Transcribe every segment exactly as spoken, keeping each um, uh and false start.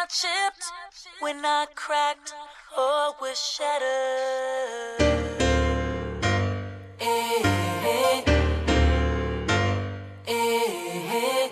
chipped, we're not cracked, or we're shattered. Hey, hey, hey, hey,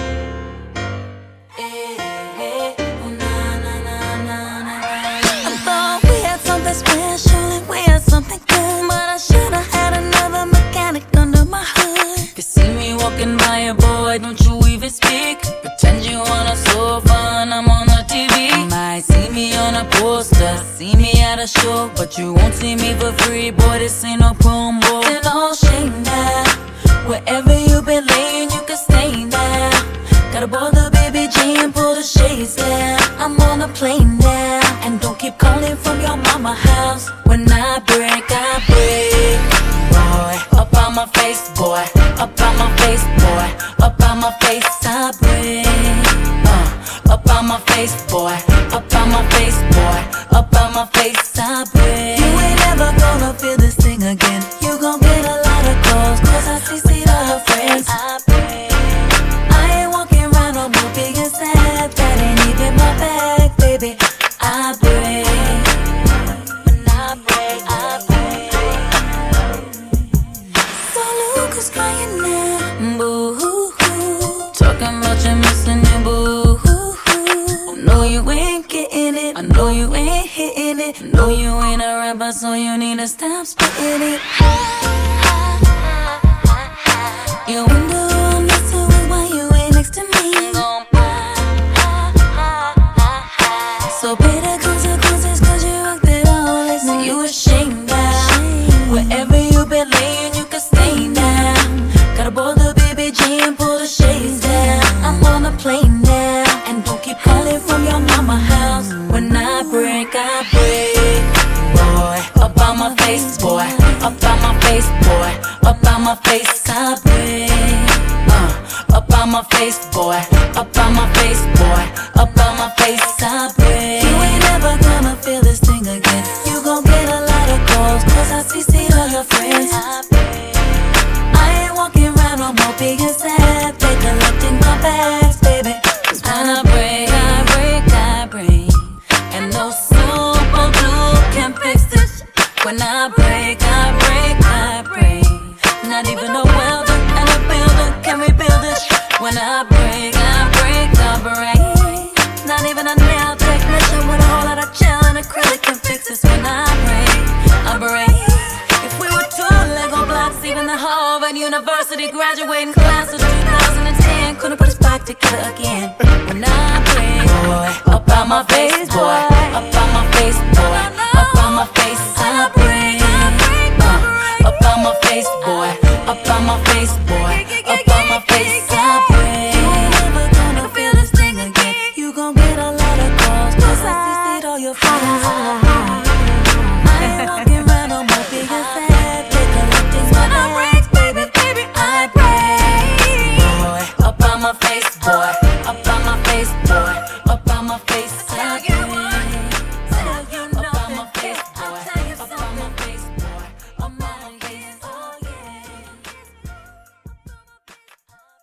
hey, hey. Oh, na, na, na, na, na. I thought we had something special and we had something good, but I should've had another mechanic under my hood. You see me walking by, a boy, don't you even speak. Pretend you wanna so fun, I'm on the T V. You might see me on a poster, see me at a show, but you won't see me for free, boy, this ain't no promo. Then all shame now, wherever you been laying, you can stay now. Gotta board the baby J and pull the shades down. I'm on a plane now, and don't keep calling from your mama house. When I break, I break, boy. Up on my face, boy. Up on my face, boy. Up on my face, I break. Uh, up on my face, boy. Up on my face, boy. Up on my face, I break. You ain't ever gonna feel this thing again. You gon' get a lot of calls, cause I see see all her friends. I break. I ain't walking around no more big and sad. That ain't even my bag, baby. I break. When I break, I break. So Lucas crying now, boo-hoo-hoo. Talking about you missing your boo-hoo-hoo. I know you ain't getting it, I know you ain't hitting it. I know you ain't a rapper, so you need to stop spitting it. You wonder who I'm messing with, why you ain't next to me. So pay the consequences, cause you rocked it all like so you ashamed now. Wherever you been laying, you can stay now. Gotta board the baby J and pull the shades down. I'm on a plane now, and don't keep calling from your mama house. When I break, I break, boy. Up on my face, boy. Up on my face, boy. Up on my face, I break. Uh, up on my face, boy. Up on my face, boy. Up on my face, I break. You ain't ever gonna feel this thing again. You gon' get a lot of calls, cause I see see all your friends. I break. I ain't walking around no more big and sad. They collecting my bags, baby. Cause when I break, I break, I break. And no super glue can fix this. When I break, I break, I break. Not even a welder and a builder can rebuild this. When I break, I break, I break. Not even a nail technician with a whole lot of gel and acrylic can fix this. When I break, I break. If we were two Lego blocks, even the Harvard University graduating class of two thousand ten couldn't put us back together again. When I break, boy, up on my face, boy. Up on my face, boy. Up on my face, I break. Uh, up on my face, boy. Up on my face, boy. Up on my face, I break. You ain't never gonna feel this thing again. You gon' get a lot of calls, cause I see all your friends. I ain't walking around no more big and sad. They're collecting my bags, baby, baby, I break. Boy, up on my face, boy. Up on my face, boy. Up on my face, I break.